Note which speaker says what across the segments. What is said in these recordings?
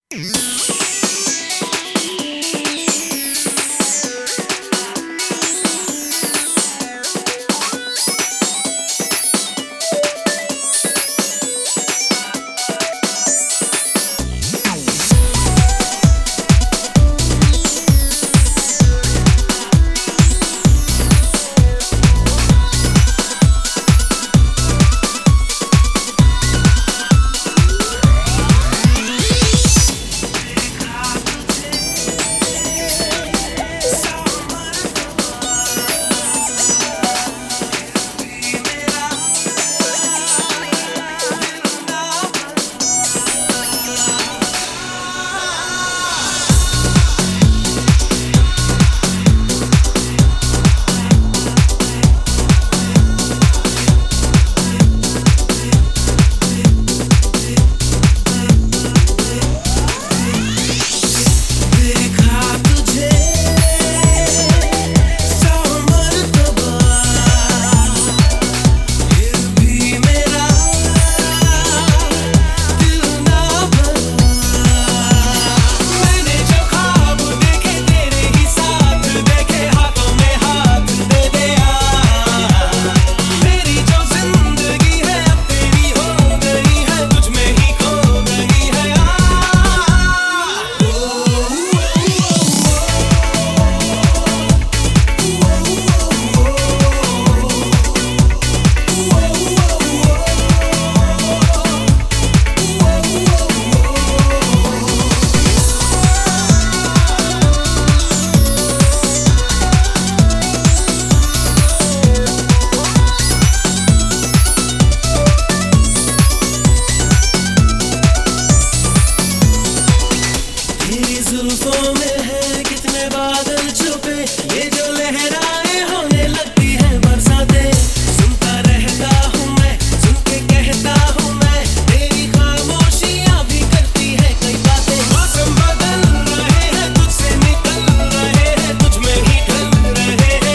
Speaker 1: जुल्फों में है कितने बादल छुपे, ये जो लहराए होने लगती है बरसातें। सुनता रहता हूँ मैं, सुन के कहता हूँ मैं, तेरी खामोशियाँ भी करती है कई बातें। मौसम बदल रहे हैं, तुझसे निकल रहे हैं, तुझ में ही ढल रहे हैं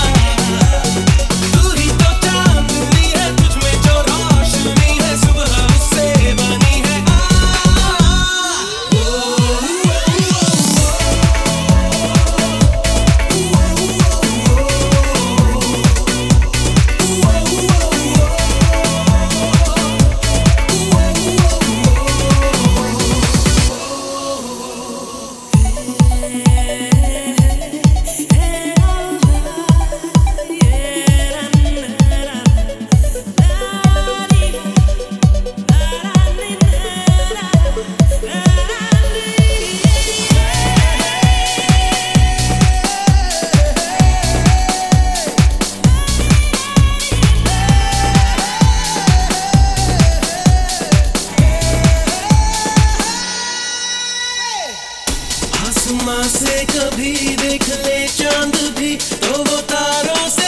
Speaker 1: यार। तू ही तो चांदनी है, तुझ में जो रोशनी है, सुबह उससे बनी है। आसमां से कभी देख ले चांद भी, तो वो तारों से